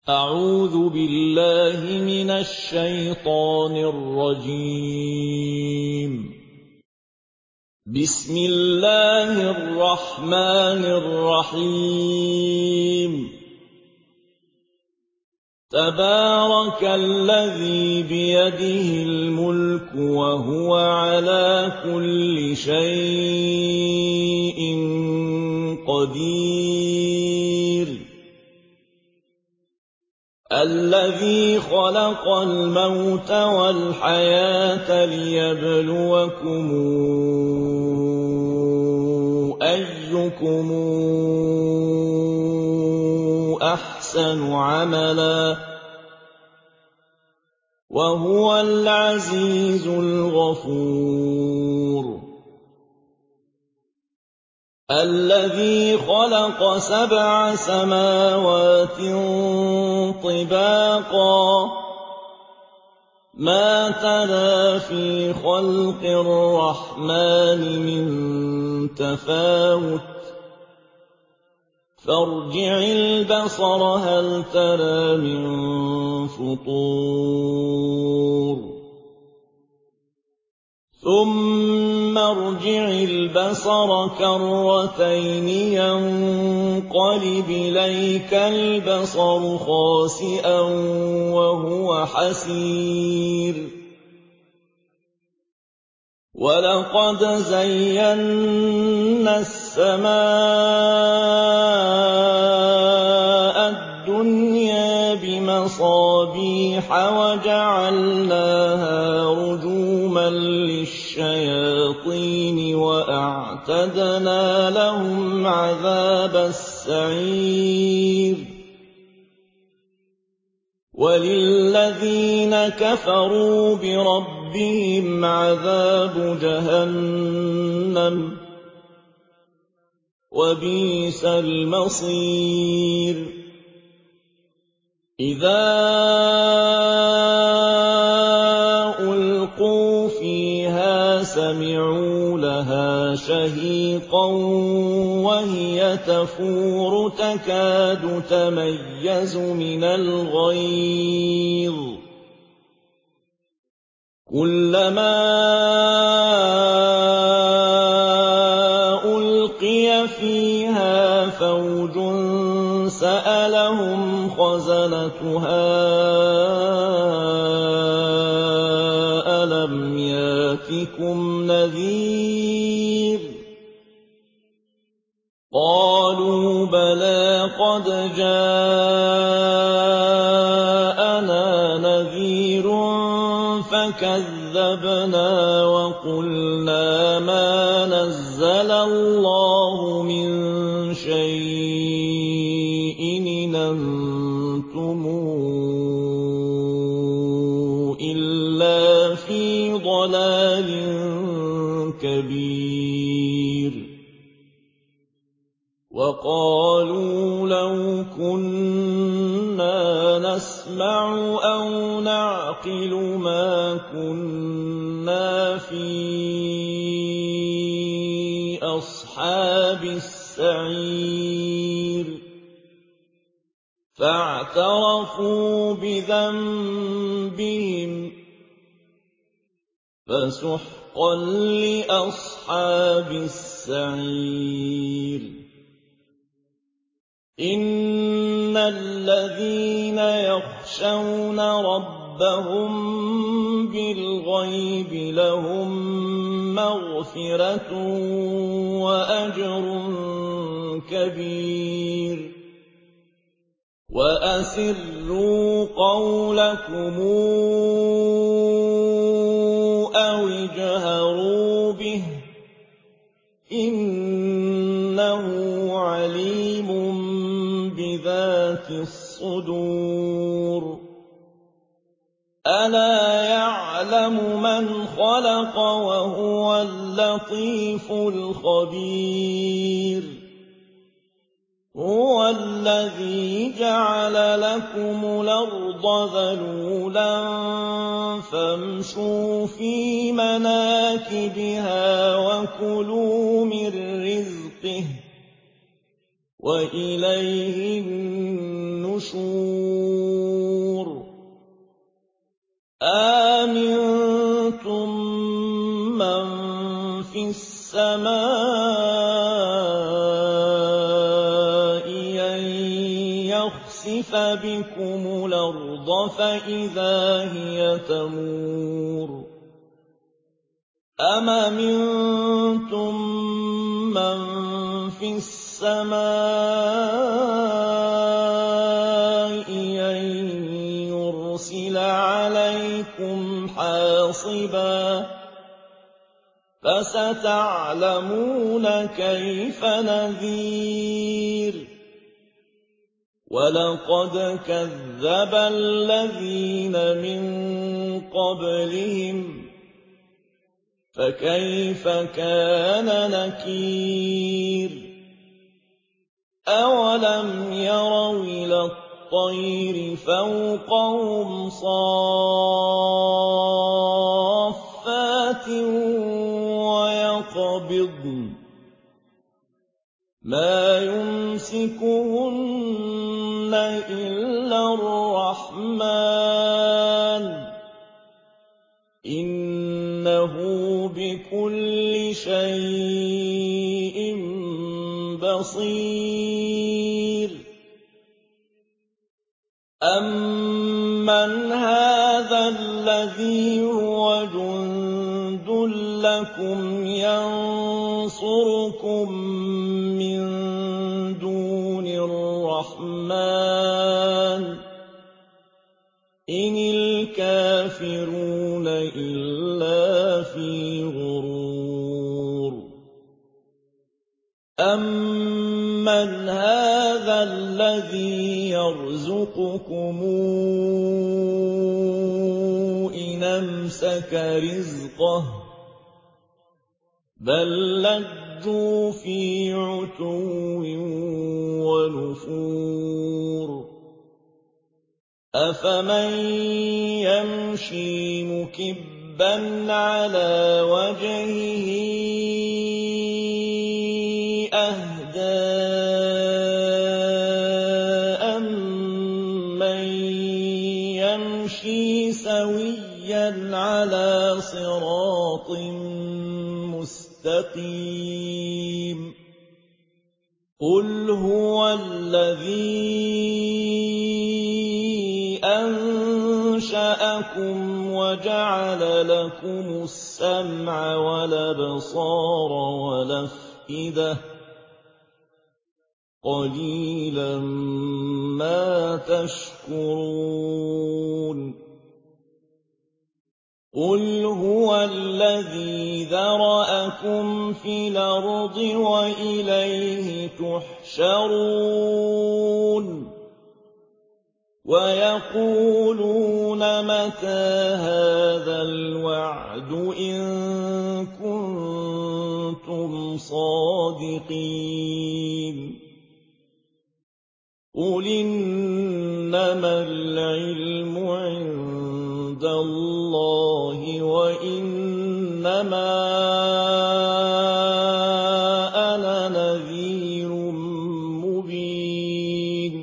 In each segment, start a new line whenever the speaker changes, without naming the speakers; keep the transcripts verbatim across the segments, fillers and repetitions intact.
أعوذ بالله من الشيطان الرجيم. بسم الله الرحمن الرحيم. تبارك الذي بيده الملك وهو على كل شيء قدير. الذي خلق الموت والحياة ليبلوكم أيكم أحسن عملا وهو العزيز الغفور. الذي خلق سبع سماوات طباقا ما ترى في خلق الرحمن من تفاوت فارجع البصر هل ترى من فطور ثم ارجع البصر كرتين ينقلب إليك البصر خاسئا وهو حسير. ولقد زينا السماء الدنيا بمصابيح وجعلناها رجوما للشياطين وأعتدنا لهم عذاب السعير. وللذين كفروا بربهم عذاب جهنم وبئس المصير. إذا ألقوا فيها سمعوا لها شهيقا وهي تفور تكاد تميز من الغيظ كلما ألقي فيها فوج سألهم خزنتها ألم يأتكم نذير قالوا بلى قد جاءنا نذير فكذبنا وقلنا ما نزل الله من شيء إن أنتم إلا في ضلال كبير. وقالوا لو كنا نسمع أو نعقل ما كنا في أصحاب السعير. فاعترفوا بذنبهم فسحقا لأصحاب السعير. إن الذين يخشون ربهم بالغيب لهم مغفرة وأجر كبير. وأسروا قولكم أو اجهروا به إنه عليم بذات الصدور. ألا يعلم من خلق وهو اللطيف الخبير. هو الذي جعل لكم الأرض ذلولا فامشوا في مناكبها وكلوا من رزقه وإليه النشور. النُّشُورِ أَأَمِنتُم مَّن فِي السَّمَاءِ أَن يَخْسِفَ بِكُمُ الْأَرْضَ فَإِذَا هِيَ تَمُورُ أَمْ أَمِنتُم مَّن فِي السَّمَاءِ أَن يُرْسِلَ عَلَيْكُمْ حَاصِبًا ۖ فَسَتَعْلَمُونَ كَيْفَ نَذِيرِ وَلَقَدْ كَذَّبَ الَّذِينَ مِن قَبْلِهِمْ فَكَيْفَ كَانَ نَكِيرِ أَوَلَمْ يَرَوْا إِلَى الطَّيْرِ فَوْقَهُمْ صَافَّاتٍ وَيَقْبِضْنَ مَا يُمْسِكُهُنَّ إِلَّا الرَّحْمَٰنُ ۚ إِنَّهُ بِكُلِّ شَيْءٍ بَصِيرٌ أَمَّنْ هَٰذَا الَّذِي هُوَ جُندٌ لَّكُمْ يَنصُرُكُم مِّن دُونِ الرَّحْمَٰنِ ۚ إِنِ الْكَافِرُونَ إِلَّا فِي غُرُورٍ أَمَّنْ هَٰذَا الَّذِي يَرْزُقُكُمْ إِنْ أَمْسَكَ رِزْقَهُ ۚ بَل لَّجُّوا فِي عُتُوٍّ وَنُفُورٍ أَفَمَن يَمْشِي مُكِبًّا عَلَىٰ وَجْهِهِ أَهْدَىٰ أَمَّن يَمْشِي سَوِيًّا عَلَىٰ صِرَاطٍ مُّسْتَقِيمٍ قُلْ هُوَ الَّذِي أَنشَأَكُمْ وَجَعَلَ لَكُمُ السَّمْعَ وَالْأَبْصَارَ وَالْأَفْئِدَةَ ۖ قَلِيلًا مَّا تَشْكُرُونَ قُلْ هُوَ الَّذِي ذَرَأَكُمْ فِي الْأَرْضِ وَإِلَيْهِ تُحْشَرُونَ وَيَقُولُونَ مَتَىٰ هَٰذَا الْوَعْدُ إِن كُنتُمْ صَادِقِينَ قُلْ إِنَّمَا الْعِلْمُ عِندَ اللَّهِ وَإِنَّمَا أَنَا نَذِيرٌ مُّبِينٌ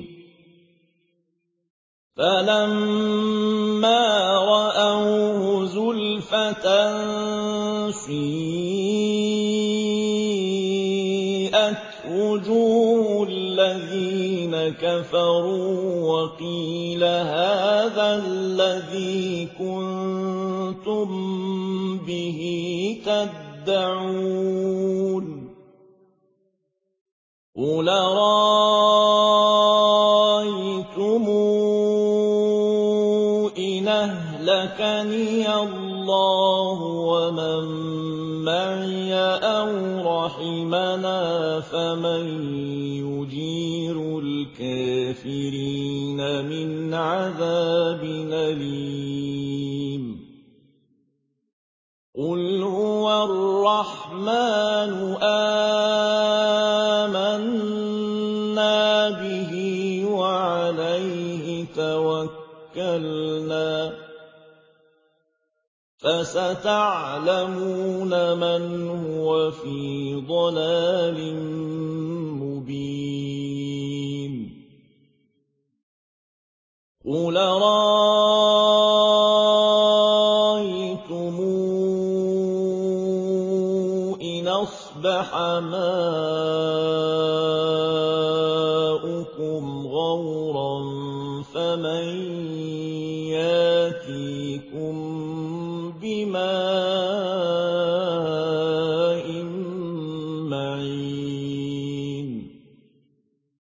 فَلَمَّا رَأَوْهُ زُلْفَةً سِيئَتْ وُجُوهُ الَّذِينَ كَفَرُوا وَقِيلَ هَٰذَا الَّذِي كُنتُم بِهِ تَدَّعُونَ قُلْ أَرَأَيْتُمْ إِنْ أَهْلَكَنِيَ اللَّهُ وَمَن مَّعِيَ أَوْ رَحِمَنَا فَمَن يُجِيرُ الْكَافِرِينَ مِنْ عَذَابٍ أَلِيمٍ قُلْ هُوَ الرَّحْمَٰنُ آمَنَّا بِهِ وَعَلَيْهِ تَوَكَّلْنَا فَسَتَعْلَمُونَ مَنْ هُوَ فِي ضَلَالٍ مُّبِينٍ قُلْ أَرَأَيْتُمْ إِنْ أَصْبَحَ مَاؤُكُمْ غَوْرًا فَمَن يَأْتِيكُم بِمَاءٍ